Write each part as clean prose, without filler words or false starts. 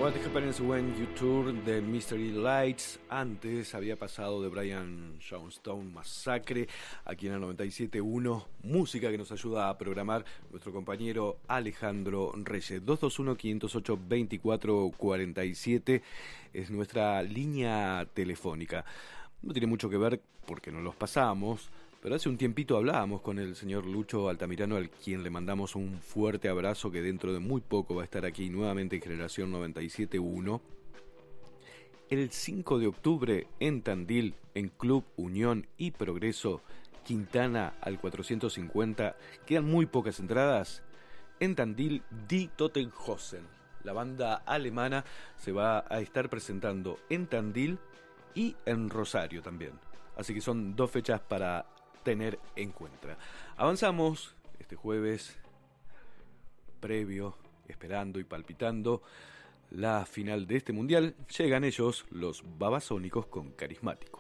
What Happens When You Turn de Mystery Lights. Antes había pasado de Brian Jonestown Massacre, aquí en el 97.1. Música que nos ayuda a programar nuestro compañero Alejandro Reyes. 221-508-2447 es nuestra línea telefónica. No tiene mucho que ver porque no los pasamos, pero hace un tiempito hablábamos con el señor Lucho Altamirano, al quien le mandamos un fuerte abrazo, que dentro de muy poco va a estar aquí nuevamente en Generación 97.1. El 5 de octubre en Tandil, en Club Unión y Progreso, Quintana al 450. Quedan muy pocas entradas. En Tandil, Die Totenhösen, la banda alemana, se va a estar presentando en Tandil y en Rosario también. Así que son dos fechas para tener en cuenta. Avanzamos este jueves, previo, esperando y palpitando la final de este mundial. Llegan ellos, los Babasónicos, con Carismático.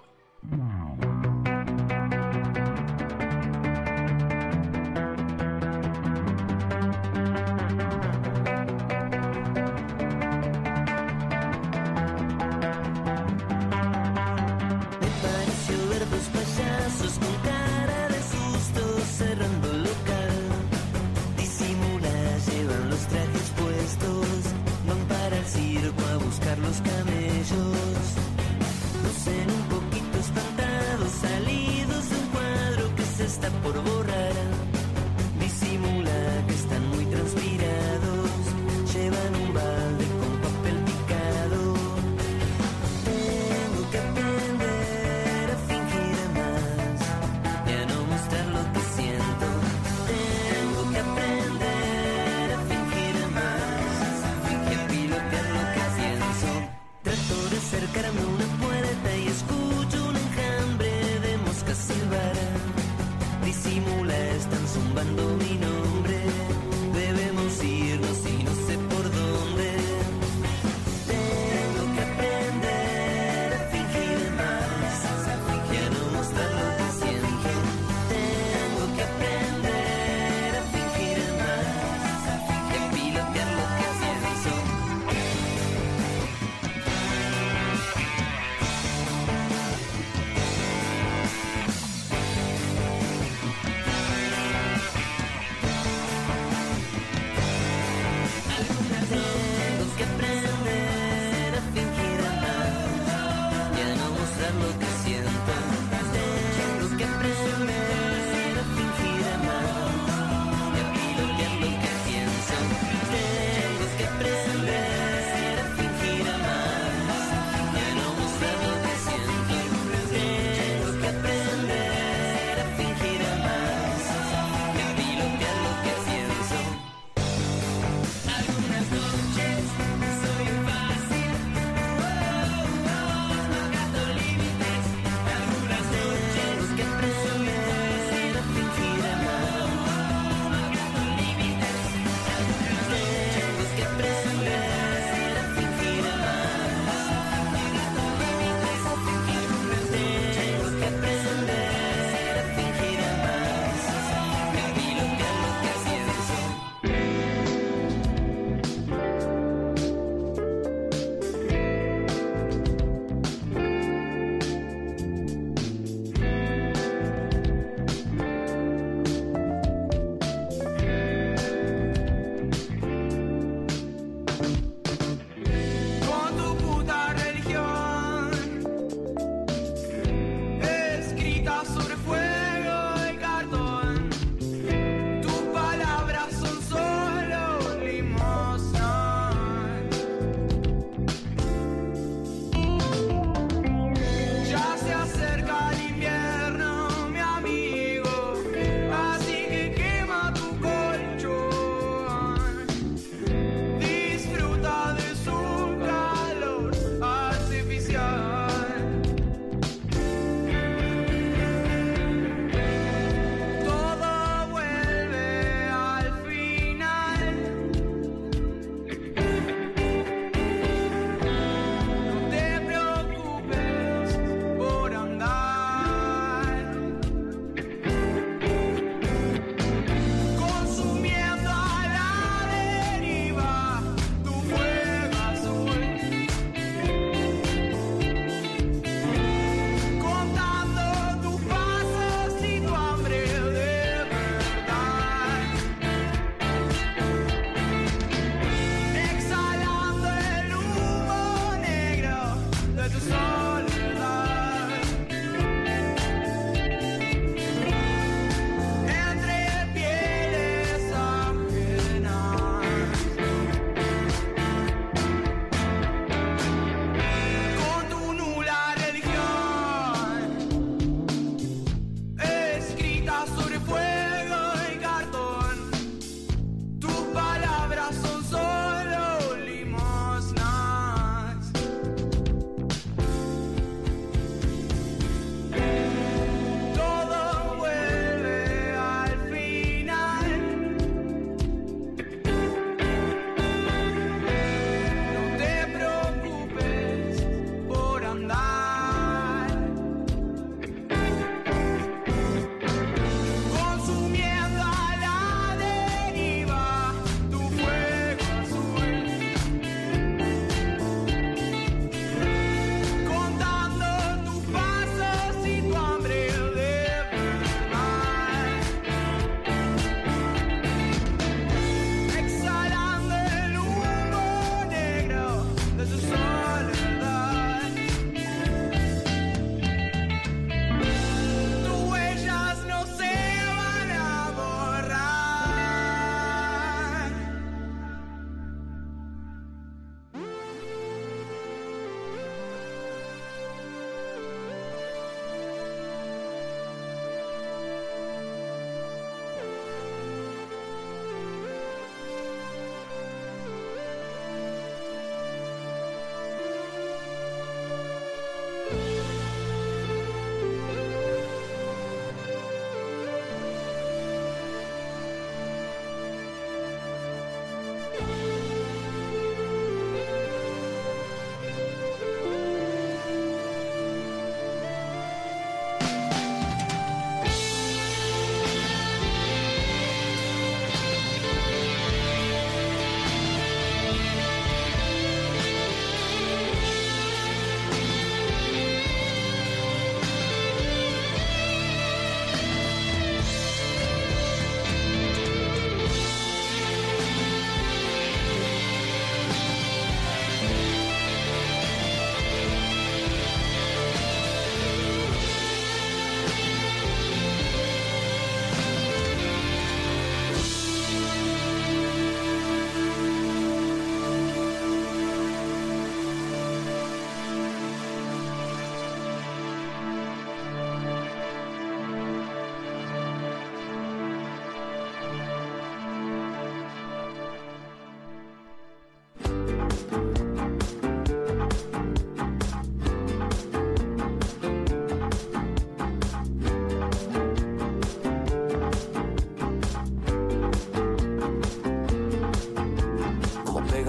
Los camellos lucen un poquito espantados.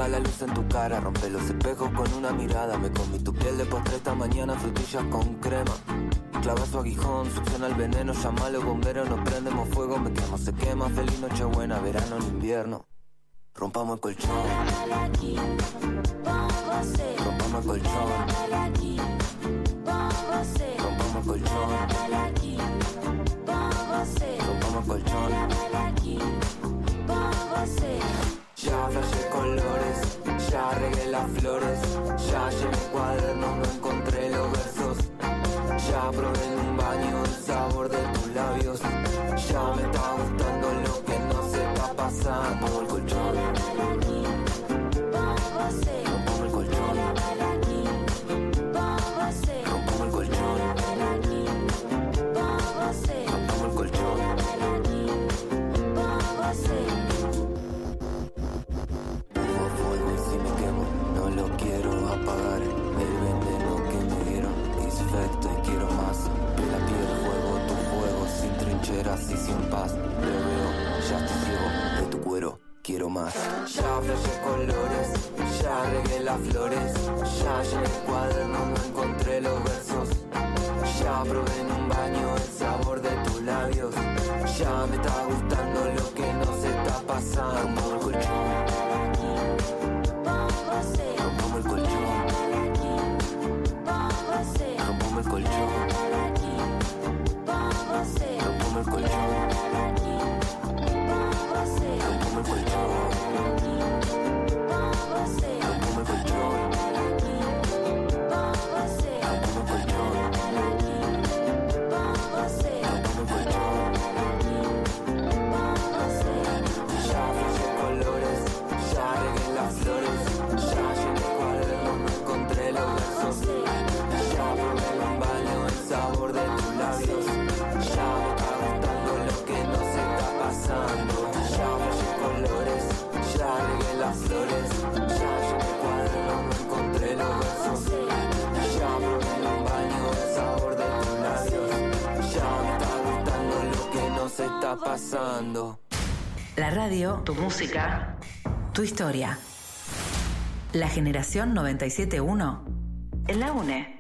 Apaga la luz en tu cara, rompe los espejos con una mirada. Me comí tu piel de postre esta mañana, frutillas con crema. Clava su aguijón, succiona el veneno, llama a los bomberos, nos prendemos fuego, me quemo, se quema, feliz noche buena, verano en invierno. Rompamos el colchón. Rompamos el colchón. Rompamos el colchón. Rompamos el colchón. Ya flashé colores, ya regué las flores, ya llené cuadernos, no encontré los versos. Ya probé en un baño el sabor de tus labios. Ya me está gustando lo que no se está pasando. Rompamos el colchón. Rompamos el colchón. Rompamos el colchón. Rompamos el colchón. Hubo fuego y si me quemo, no lo quiero apagar. El veneno que me dieron, infecto y quiero más. De la piel fuego, tu fuego, sin trincheras y sin paz. Lo veo, ya estoy ciego de tu cuero, quiero más. Ya flashé colores, ya regué las flores, ya llené el cuaderno, no encontré los versos. Ya probé en un baño el sabor de tus labios. Ya me está gustando lo que no se está pasando. Rompamos el colchón. Rompamos el colchón. Rompamos el colchón. Rompamos el colchón. Rompamos el colchón. Rompamos el colchón. Está pasando. La radio, tu música, tu historia. La generación 97.1 en la UNE.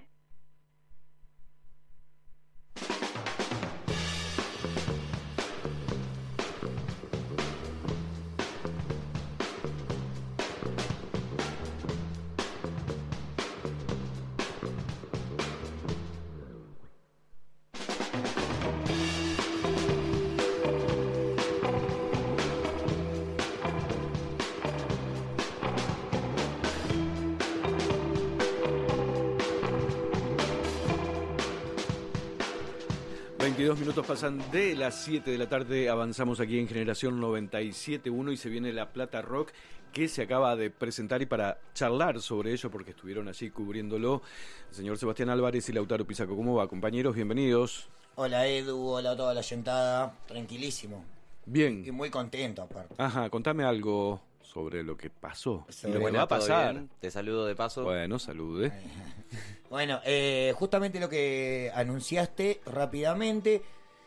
Minutos pasan de las 7 de la tarde, avanzamos aquí en Generación 97.1 y se viene La Plata Rock, que se acaba de presentar, y para charlar sobre ello, porque estuvieron allí cubriéndolo, el señor Sebastián Álvarez y Lautaro Pisaco. ¿Cómo va, compañeros? Bienvenidos. Hola Edu, hola a toda la yentada, tranquilísimo. Bien. Y muy contento aparte. Ajá, contame algo sobre lo que pasó. Lo que va a pasar. Te saludo de paso. Bueno, salude. Bueno, justamente lo que anunciaste rápidamente,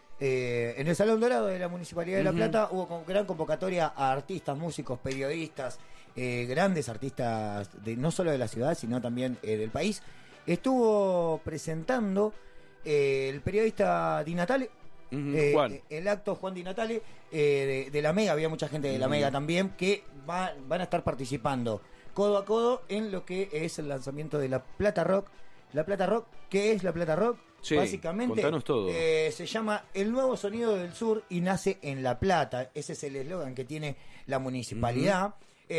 en el Salón Dorado de la Municipalidad de La Plata hubo gran convocatoria a artistas, músicos, periodistas, grandes artistas no solo de la ciudad, sino también del país. Estuvo presentando el periodista Di Natale, Juan. el acto Juan Di Natale, de La Mega. Había mucha gente de La Mega también que van a estar participando codo a codo en lo que es el lanzamiento de La Plata Rock. La Plata Rock, ¿qué es La Plata Rock? Sí, básicamente contanos todo. Se llama El Nuevo Sonido del Sur y nace en La Plata. Ese es el eslogan que tiene la municipalidad.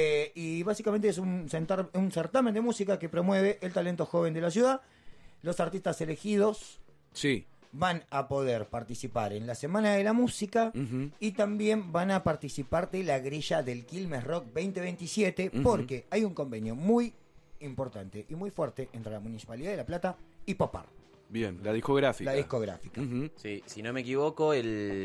Y básicamente es un certamen de música que promueve el talento joven de la ciudad. Los artistas elegidos van a poder participar en la Semana de la Música y también van a participar de la grilla del Quilmes Rock 2027, porque hay un convenio muy importante y muy fuerte entre la Municipalidad de La Plata y Popar. Bien, la discográfica. La discográfica. Sí, si no me equivoco,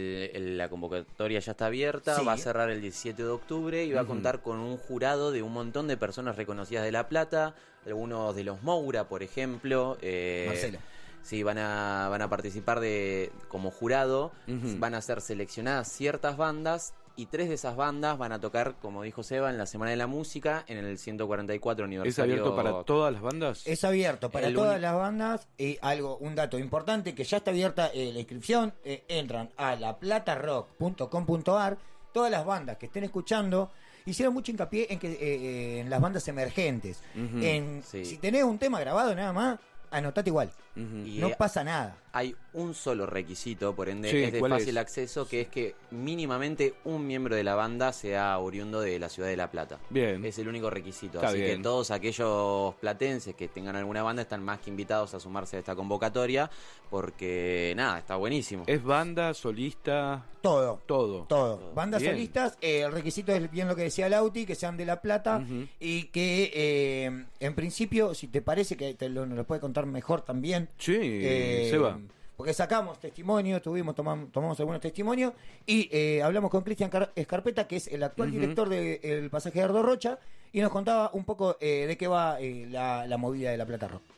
la convocatoria ya está abierta, va a cerrar el 17 de octubre y va a contar con un jurado de un montón de personas reconocidas de La Plata, algunos de los Moura, por ejemplo. Marcelo. Sí, van a participar como jurado, van a ser seleccionadas ciertas bandas y 3 de esas bandas van a tocar, como dijo Seba, en la Semana de la Música, en el 144 aniversario. ¿Es abierto para todas las bandas? Es abierto para todas las bandas. Un dato importante, que ya está abierta la inscripción. Entran a laplatarock.com.ar. Todas las bandas que estén escuchando hicieron mucho hincapié en que en las bandas emergentes. Si tenés un tema grabado nada más, anotate igual. No pasa nada. Hay un solo requisito, por ende es de fácil acceso, que es que mínimamente un miembro de la banda sea oriundo de la ciudad de La Plata. Bien. Es el único requisito. Está Así bien. que todos aquellos platenses que tengan alguna banda están más que invitados a sumarse a esta convocatoria, porque nada, está buenísimo. ¿Es banda, solista? Todo. Bandas Bien. solistas, el requisito es bien lo que decía Lauti, que sean de La Plata y que en principio, si te parece que nos lo puede contar mejor también. Sí, Seba. Porque sacamos testimonios, tomamos algunos testimonios y hablamos con Cristian Escarpeta, que es el actual director del Pasaje de Ardo Rocha, y nos contaba un poco de qué va la movida de La Plata Rock.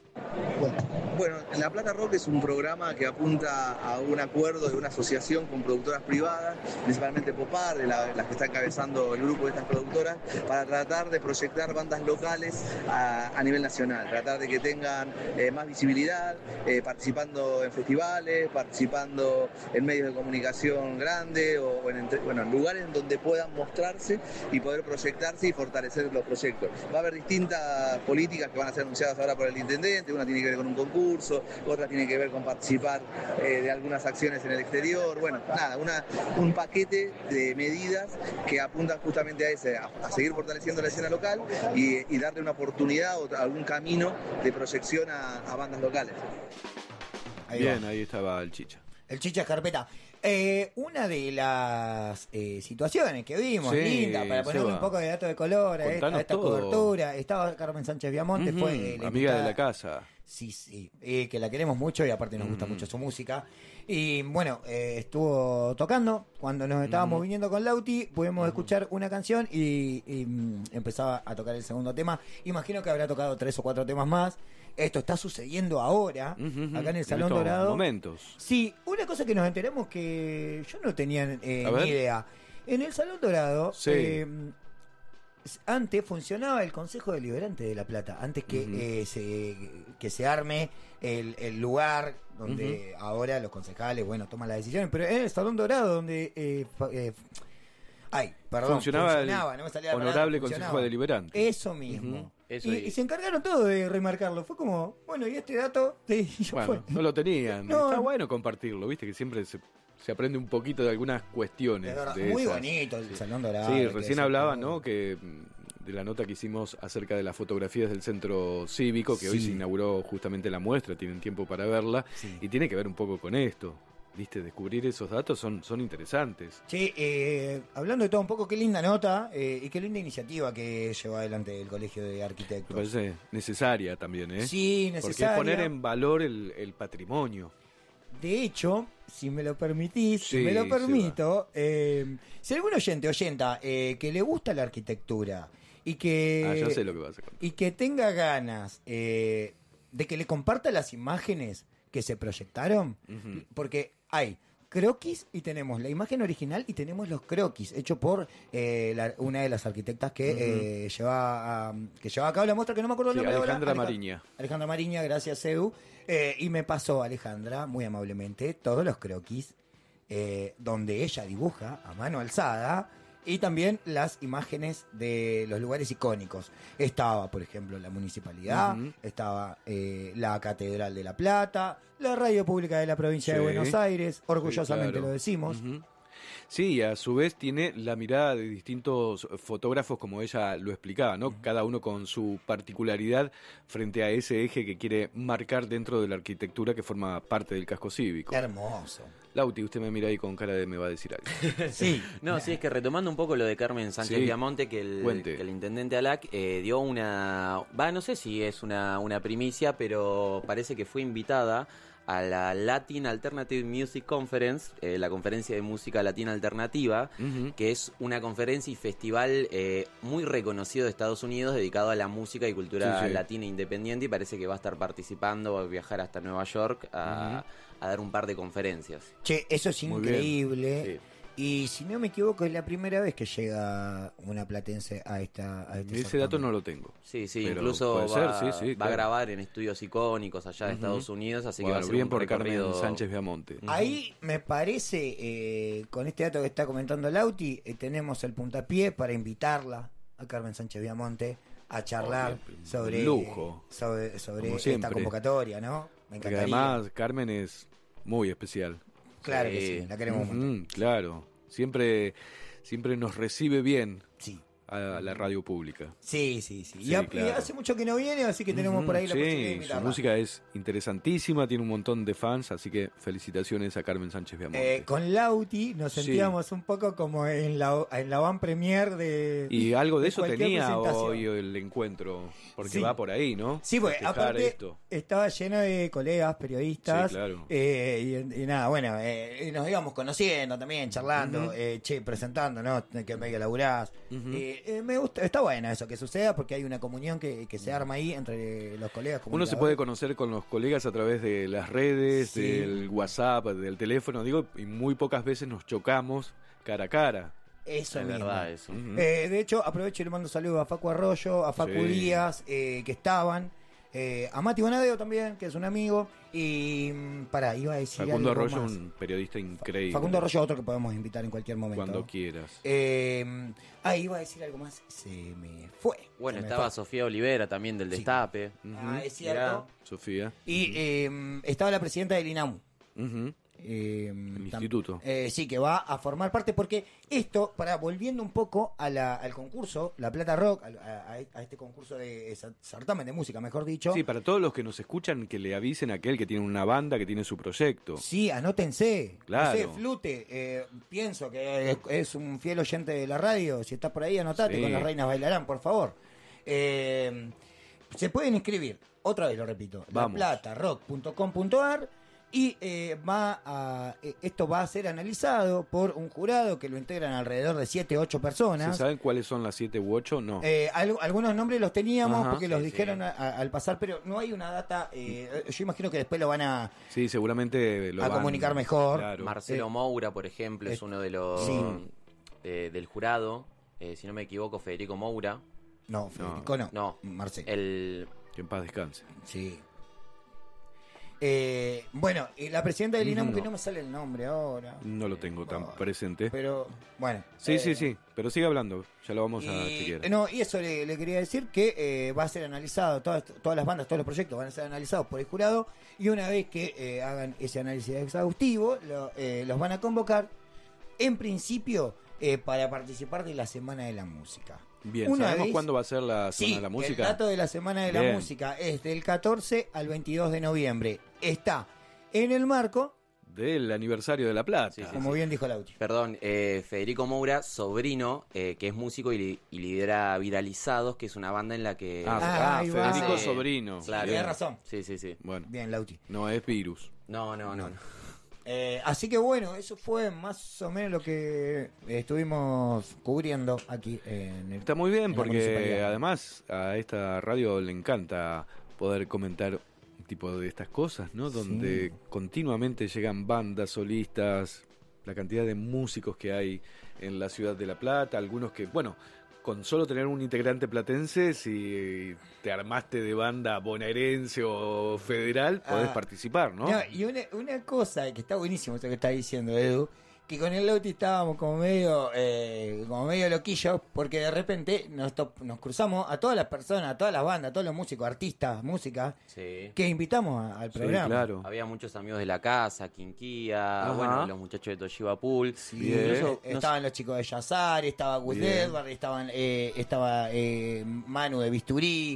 Bueno, La Plata Rock es un programa que apunta a un acuerdo de una asociación con productoras privadas, principalmente Popar, las que está encabezando el grupo de estas productoras, para tratar de proyectar bandas locales a nivel nacional, tratar de que tengan más visibilidad, participando en festivales, participando en medios de comunicación grandes o en lugares en donde puedan mostrarse y poder proyectarse y fortalecer los proyectos. Va a haber distintas políticas que van a ser anunciadas ahora por el intendente. Una tiene que ver con un concurso, otra tiene que ver con participar de algunas acciones en el exterior. Bueno, nada, un paquete de medidas que apuntan justamente a seguir fortaleciendo la escena local y darle una oportunidad o algún camino de proyección a bandas locales. Ahí estaba el Chicha. El Chicha Escarpeta. Una de las situaciones que vimos, linda, para ponerle un poco de dato de color a esta cobertura, estaba Carmen Sánchez Viamonte, fue la amiga de la casa. Sí, que la queremos mucho y aparte nos gusta mucho su música. Y bueno, estuvo tocando cuando nos estábamos viniendo con Lauti, pudimos escuchar una canción y empezaba a tocar el segundo tema. Imagino que habrá tocado 3 o 4 temas más. Esto está sucediendo ahora, acá en el Salón Dorado. Momentos. Sí, una cosa que nos enteramos que yo no tenía ni idea. En el Salón Dorado, antes funcionaba el Consejo Deliberante de La Plata, antes que se arme el lugar donde ahora los concejales, toman las decisiones, pero en el Salón Dorado donde... funcionaba no me salía Honorable Consejo Deliberante. Eso mismo. Y se encargaron todos de remarcarlo. Fue como, y este dato... no lo tenían. Está bueno compartirlo, viste que siempre se aprende un poquito de algunas cuestiones. Muy bonito el Salón Dorado. Sí, recién hablaba, que de la nota que hicimos acerca de las fotografías del Centro Cívico, que hoy se inauguró justamente la muestra, tienen tiempo para verla, y tiene que ver un poco con esto. ¿Viste? Descubrir esos datos son interesantes. Sí, hablando de todo un poco, qué linda nota y qué linda iniciativa que lleva adelante el Colegio de Arquitectos. Me parece necesaria también, ¿eh? Sí, necesaria. Porque es poner en valor el patrimonio. De hecho, si me lo permitís, si me lo permito, si algún oyenta que le gusta la arquitectura y que... ya sé lo que vas a contar. Y que tenga ganas de que le comparta las imágenes que se proyectaron, porque hay croquis y tenemos la imagen original y tenemos los croquis hechos por una de las arquitectas que lleva a cabo la muestra, que no me acuerdo el nombre. Alejandra Mariña. Alejandra Mariña, gracias Edu. Y me pasó Alejandra muy amablemente todos los croquis donde ella dibuja a mano alzada y también las imágenes de los lugares icónicos. Estaba, por ejemplo, la municipalidad, estaba la Catedral de La Plata, la Radio Pública de la Provincia de Buenos Aires, orgullosamente lo decimos. Sí, y a su vez tiene la mirada de distintos fotógrafos, como ella lo explicaba, ¿no? Cada uno con su particularidad frente a ese eje que quiere marcar dentro de la arquitectura que forma parte del casco cívico. Hermoso. Lauti, usted me mira ahí con cara de me va a decir algo. Sí. No, sí, es que retomando un poco lo de Carmen Sánchez Viamonte, que el intendente Alac dio una... no sé si es una primicia, pero parece que fue invitada a la Latin Alternative Music Conference, la conferencia de música latina alternativa, que es una conferencia y festival muy reconocido de Estados Unidos dedicado a la música y cultura latina independiente, y parece que va a estar participando, va a viajar hasta Nueva York a dar un par de conferencias. Che, eso es increíble. Y si no me equivoco, es la primera vez que llega una platense a este Ese dato no lo tengo. Sí, Pero incluso puede va, ser, sí, va a claro. grabar en estudios icónicos allá de Estados Unidos, así que va a Bueno, ser bien un por recorrido. Carmen Sánchez Viamonte. Ahí me parece, con este dato que está comentando Lauti, tenemos el puntapié para invitarla a Carmen Sánchez Viamonte a charlar sobre, lujo. sobre Como esta siempre. convocatoria, ¿no? Me Porque encantaría. además Carmen es muy especial. Claro que Sí. sí, la queremos un montón. Claro. Siempre nos recibe bien Sí. a la radio pública. Sí. Sí, Y claro. hace mucho que no viene, así que tenemos por ahí la posibilidad de Sí, su invitarla. música es interesantísima, tiene un montón de fans, así que felicitaciones a Carmen Sánchez Viamonte. Con Lauti nos Sí. sentíamos un poco como en la van premier de Y algo de eso cualquier tenía presentación. hoy el encuentro, porque Sí. va por ahí, ¿no? Sí, porque Festejar aparte esto. estaba lleno de colegas, periodistas. Sí, claro. Y nada, bueno, y nos íbamos conociendo también, charlando, presentando, ¿no? Que medio laburás. Me gusta, está bueno eso que suceda porque hay una comunión que se arma ahí entre los colegas. Uno se puede conocer con los colegas a través de las redes, Sí. del WhatsApp, del teléfono, digo, y muy pocas veces nos chocamos cara a cara. Eso Es mismo. verdad eso. De hecho, aprovecho y le mando saludos a Facu Arroyo, a Facu Sí. Díaz, que estaban. A Mati Bonadeo también, que es un amigo. Y iba a decir Facundo algo Arroyo, más. un periodista increíble. Facundo Arroyo, otro que podemos invitar en cualquier momento. Cuando quieras. Iba a decir algo más. Se me fue. Bueno, Se me estaba fue. Sofía Olivera también del Sí. Destape. Es cierto. Sofía. Y estaba la presidenta del INAMU. Ujú. El instituto. Sí, que va a formar parte, porque esto, volviendo un poco al concurso, La Plata Rock, a este concurso de certamen de música, mejor dicho. Sí, para todos los que nos escuchan, que le avisen a aquel que tiene una banda, que tiene su proyecto. Sí, anótense. Claro. No sé, Flute, pienso que es un fiel oyente de la radio. Si estás por ahí, anotate, Sí. con Las Reinas Bailarán, por favor. Se pueden inscribir, otra vez lo repito, Vamos. laplatarock.com.ar. Y esto va a ser analizado por un jurado que lo integran alrededor de 7 u 8 ¿Se personas. saben cuáles son las 7 u 8? No. Algunos nombres los teníamos Ajá. porque los Sí, dijeron sí. al pasar, pero no hay una data. Yo imagino que después lo van a Sí, seguramente lo van comunicar mejor. Claro. Marcelo Moura, por ejemplo, es uno de los sí. del jurado. Si no me equivoco, Federico Moura. No, Federico no. No, Marcelo. el Que en paz descanse. Sí. Bueno, la presidenta del INAMU, que no me sale el nombre ahora. No lo tengo tan presente. Pero, bueno. Sí. Pero sigue hablando. Ya lo vamos a chequear. No, y eso le quería decir que va a ser analizado, todas las bandas, todos los proyectos van a ser analizados por el jurado, y una vez que hagan ese análisis exhaustivo, los van a convocar, en principio, para participar de la Semana de la Música. Bien, Una ¿sabemos vez- cuándo va a ser la Semana Sí, de la Música? el dato de la Semana de la Bien. Música es del 14 al 22 de noviembre. Está en el marco, Del aniversario de La Plata. Sí, sí, como bien dijo Lauti. Perdón, Federico Moura, sobrino, que es músico y lidera Viralizados, que es una banda en la que... ahí va. Federico hace- Sobrino. Claro. Tienes razón. Sí. Bueno, Bien, Lauti. no es virus. No. Así que bueno, eso fue más o menos lo que estuvimos cubriendo aquí en el... Está muy bien en la porque municipalidad. además a esta radio le encanta poder comentar un tipo de estas cosas, ¿no? Donde continuamente llegan bandas, solistas, la cantidad de músicos que hay en la ciudad de La Plata, algunos que, bueno, con solo tener un integrante platense, si te armaste de banda bonaerense o federal, podés participar, ¿no? No, y una cosa que está buenísimo esto que está diciendo Edu, que con el Lauti estábamos como medio loquillos, porque de repente nos cruzamos a todas las personas, a todas las bandas, a todos los músicos, artistas, música, Sí. que invitamos al Sí, programa. claro. Había muchos amigos de la casa, Quinquía, Ajá. bueno, los muchachos de Toshiba Pool. Sí, Bien. Incluso, no estaban los chicos de Yazar, estaba Will Bien. Edward, estaba Manu de Bisturí,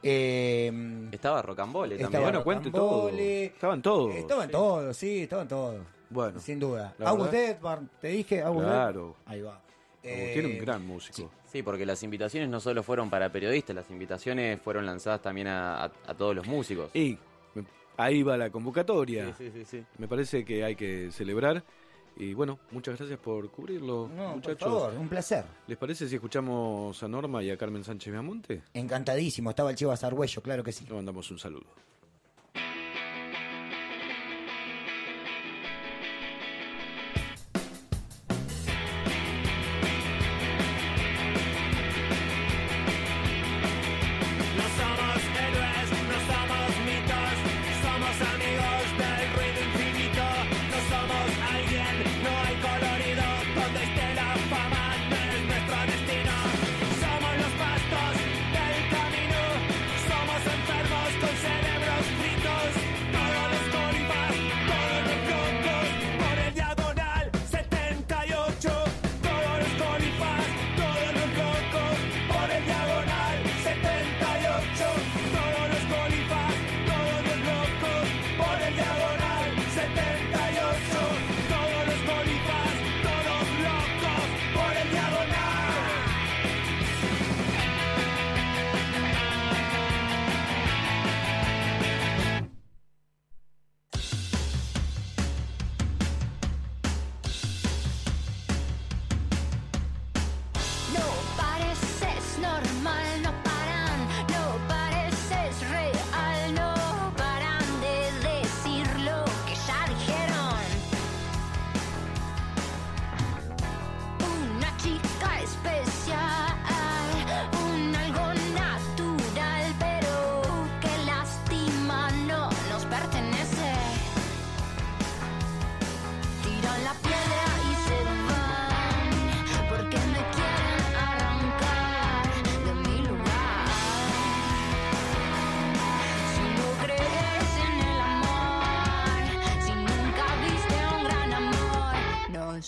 estaba Rocambole Estaba también. Bueno, cuente todo. Rocambole. Estaban todos. estaban todos, sí, estaban todos. Bueno, Sin duda. la August verdad- Edward, te dije, August claro. Edward. Ahí va. Agustín era un gran músico. Sí, porque las invitaciones no solo fueron para periodistas, las invitaciones fueron lanzadas también a todos los músicos. Y ahí va la convocatoria. Sí. Me parece que hay que celebrar. Y bueno, muchas gracias por cubrirlo, No, muchachos. por favor, un placer. ¿Les parece si escuchamos a Norma y a Carmen Sánchez Viamonte? Encantadísimo, estaba el Chivo Azargüello, claro que sí. Le mandamos un saludo.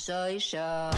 soy yo.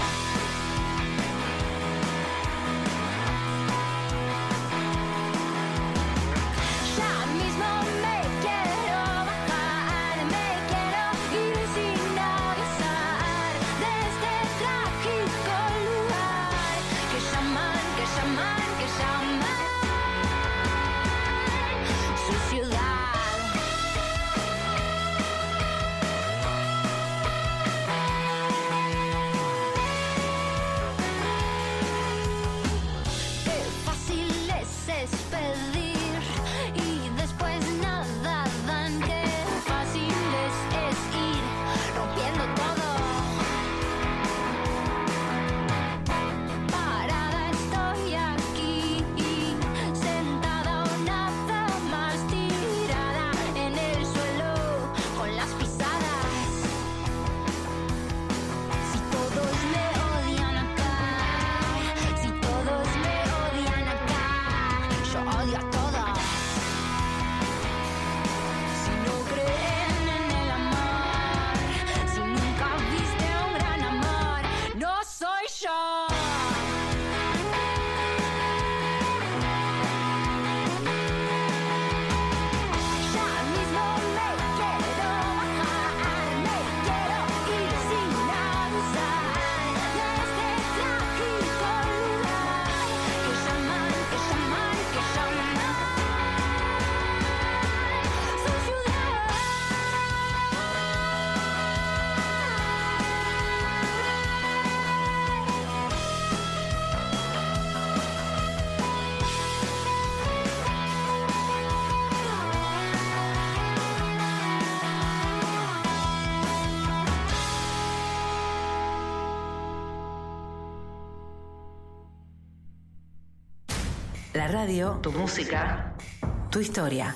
La radio, tu música, tu historia.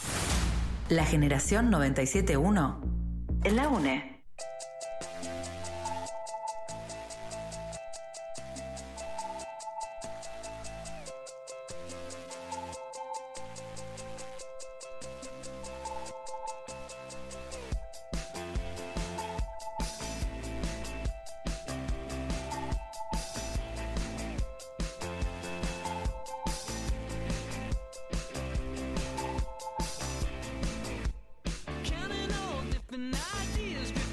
La generación 97.1 en la UNE. Counting all different ideas.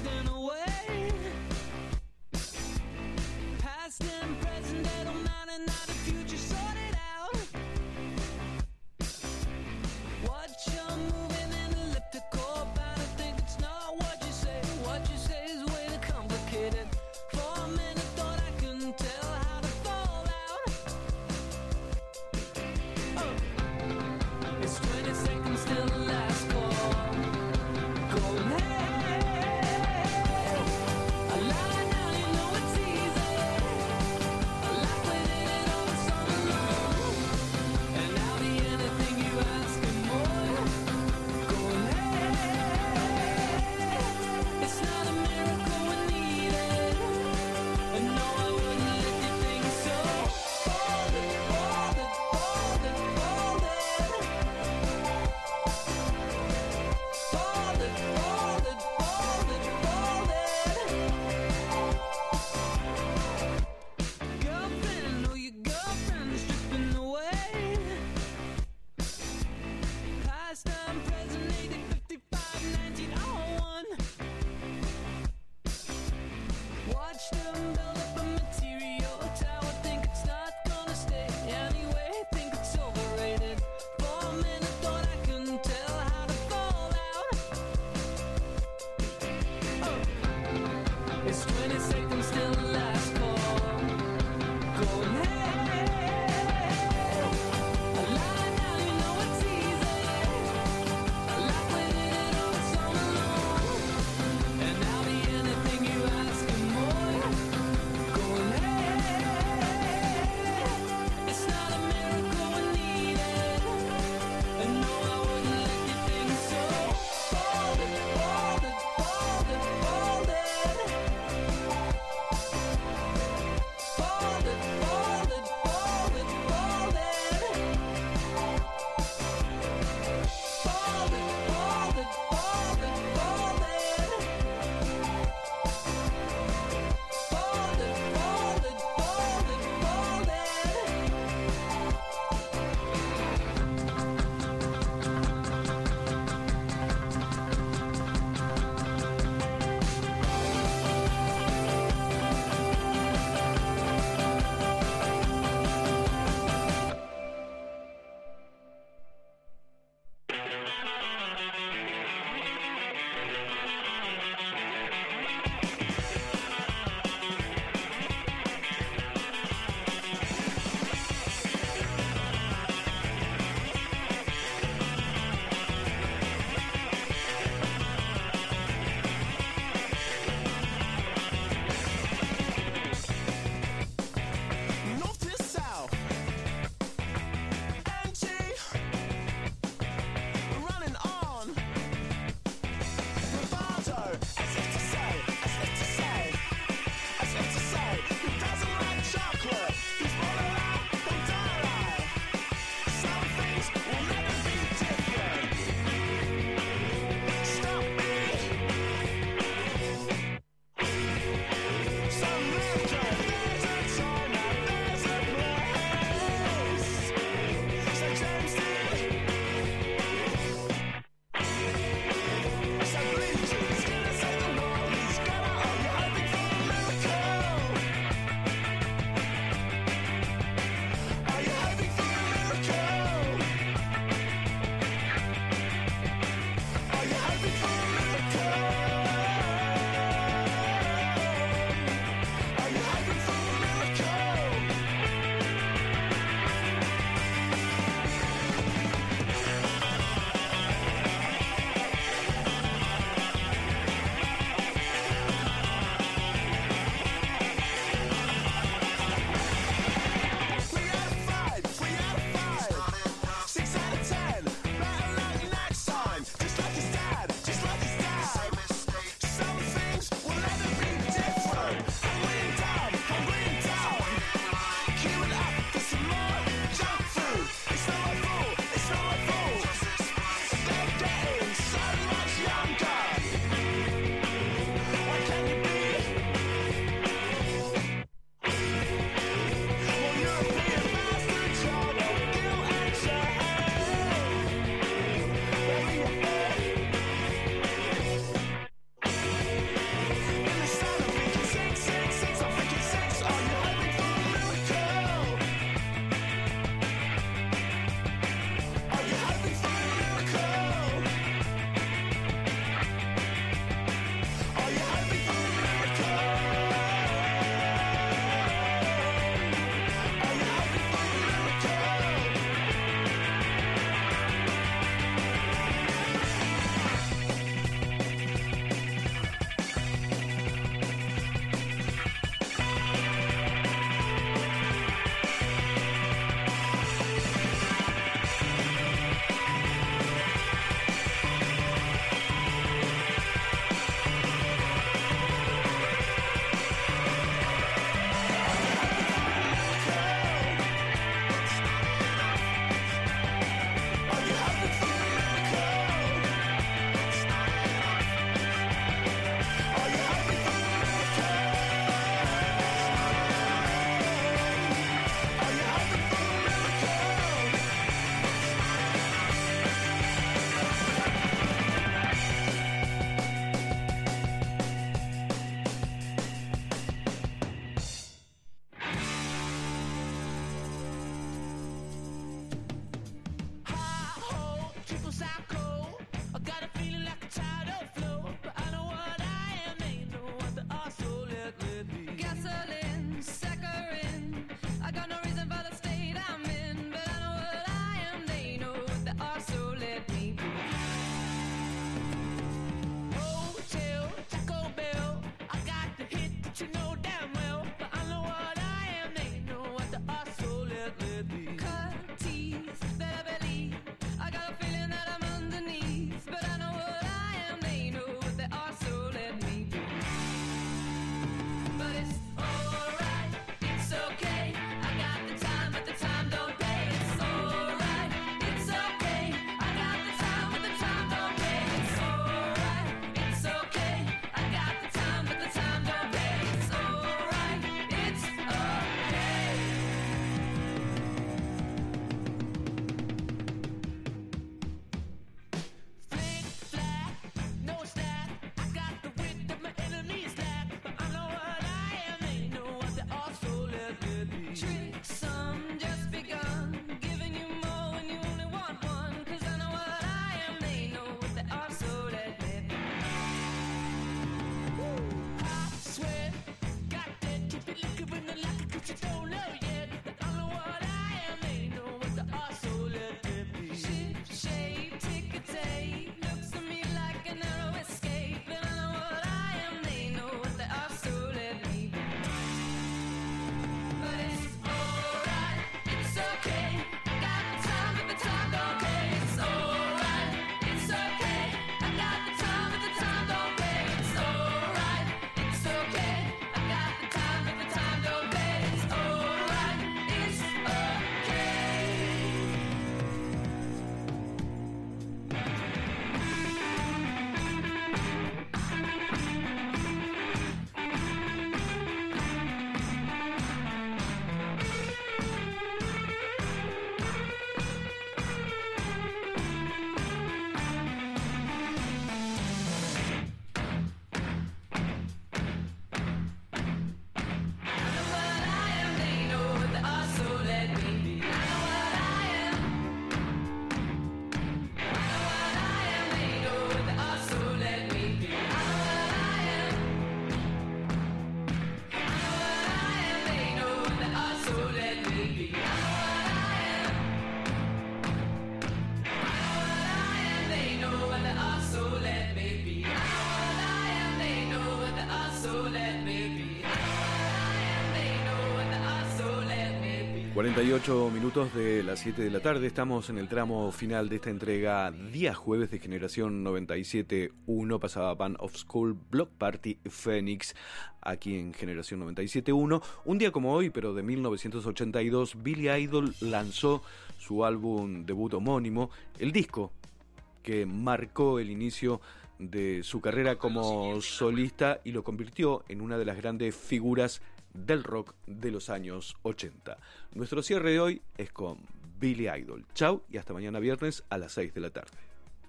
48 minutos de las 7 de la tarde, estamos en el tramo final de esta entrega día jueves de Generación 97.1. Pasaba Band of School Block Party Phoenix aquí en Generación 97.1. Un día como hoy, pero de 1982, Billy Idol lanzó su álbum debut homónimo, el disco que marcó el inicio de su carrera como solista y lo convirtió en una de las grandes figuras del rock de los años 80. Nuestro cierre de hoy es con Billy Idol. Chau y hasta mañana viernes a las 6 de la tarde.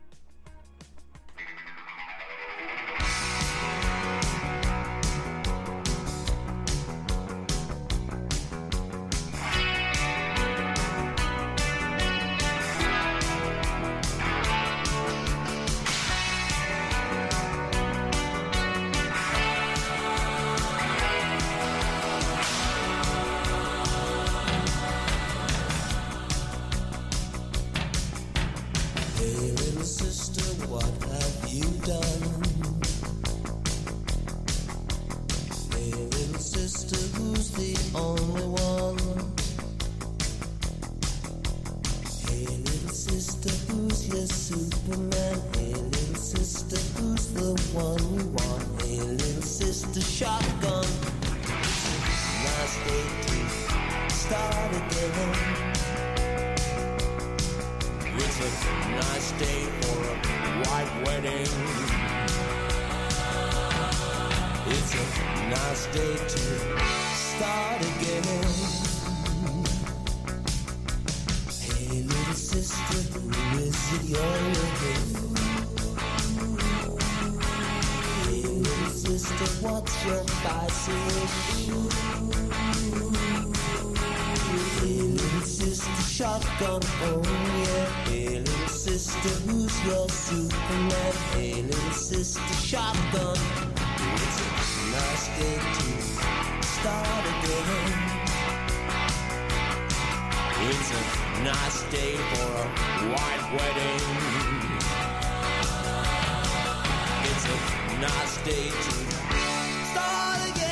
Shotgun, oh yeah. Hey little sister, who's your Superman? Hey little sister, shotgun. It's a nice day to start again. It's a nice day for a white wedding. It's a nice day to start again.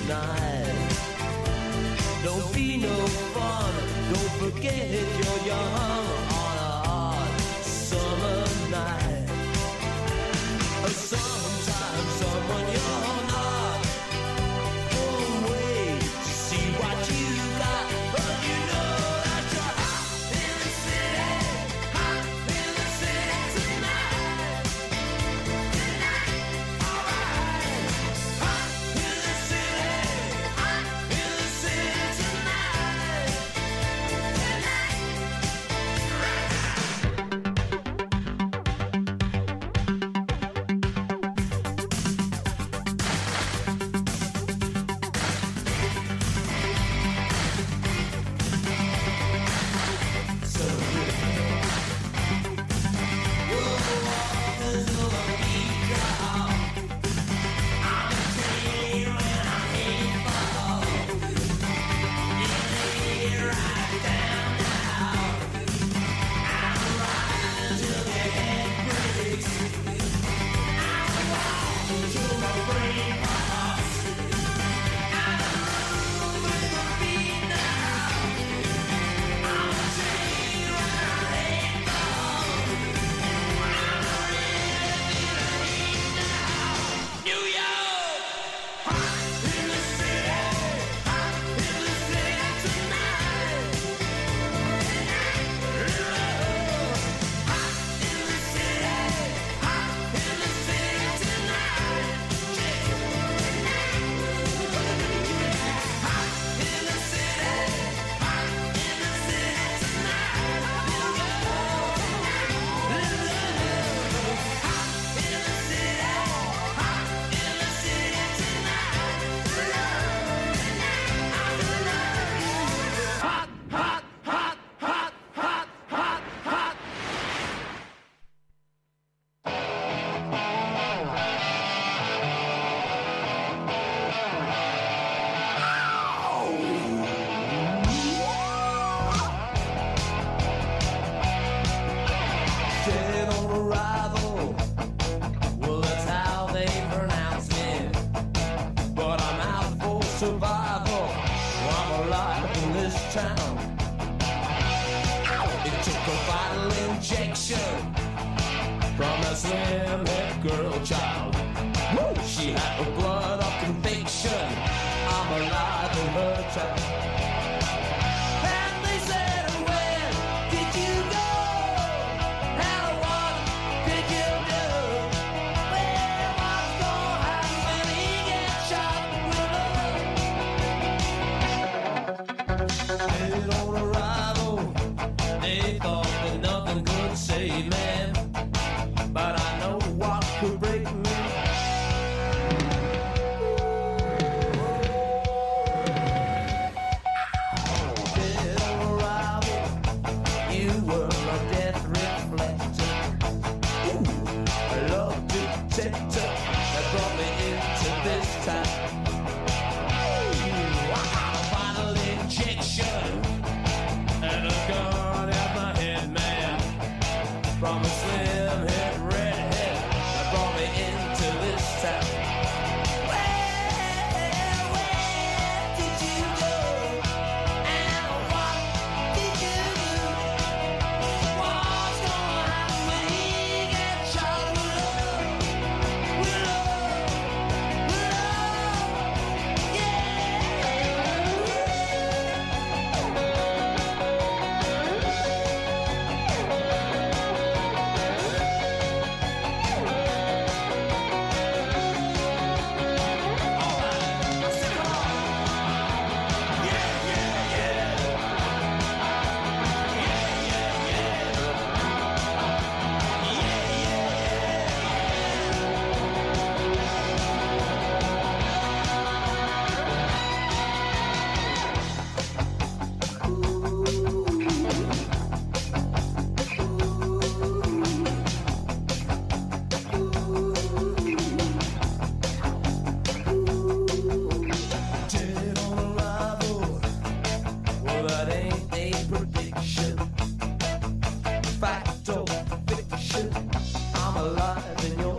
night. Don't be no fun, don't forget you're young on a hot summer night. Sometimes someone you're not won't wait to see what you got, but you know that you're hot in the city tonight. Alright, hot in the city tonight. Dead on arrival, well that's how they pronounce me. But I'm out for survival, I'm alive in this town. It took a vital injection from a slim-haired girl child. Woo! She had the blood of conviction, I'm alive in her town. And they said, when did you go? And what did you do? Well, what's gonna happen when he gets shot with a dead on arrival? They thought that nothing could save me, but I know what could break me. Dead on arrival, you were a death reflector. Ooh, a love detector that brought me into this town. Ooh, a final injection and a gun at my head, man. From a slim-haired redhead that brought me into this town. Where did you go? And what did you do? What's gonna happen when he gets shot with love? With love, yeah. Dead on arrival, well that ain't a prediction. Fact or fiction, I'm alive in your